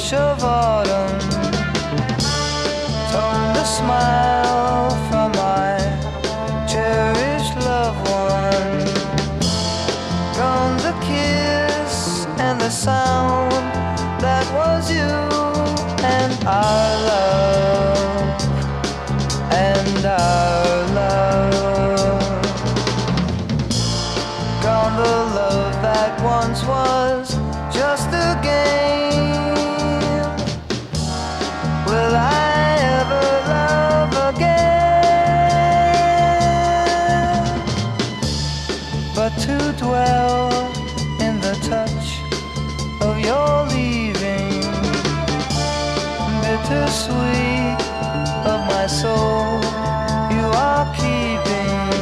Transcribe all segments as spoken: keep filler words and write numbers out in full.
touch of autumn, toned a smile from my cherished loved one. Gone the kiss and the sound that was you and our love, and our love. Gone the love that once was just a game. Will I ever love again? But to dwell in the touch of your leaving, bittersweet of my soul, you are keeping.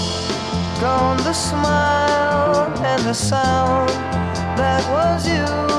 Gone the smile and the sound that was you